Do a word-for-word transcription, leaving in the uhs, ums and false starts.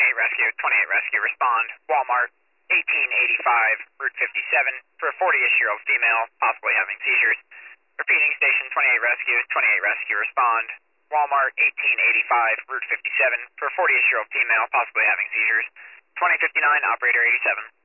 twenty-eight Rescue, twenty-eight Rescue, respond. Walmart, eighteen eighty-five, Route fifty-seven, for a forty-ish-year-old female, possibly having seizures. Repeating, Station twenty-eight Rescue, twenty-eight Rescue, respond. Walmart, eighteen eighty-five, Route fifty-seven, for a forty-ish-year-old female, possibly having seizures. twenty fifty-nine, Operator eighty-seven.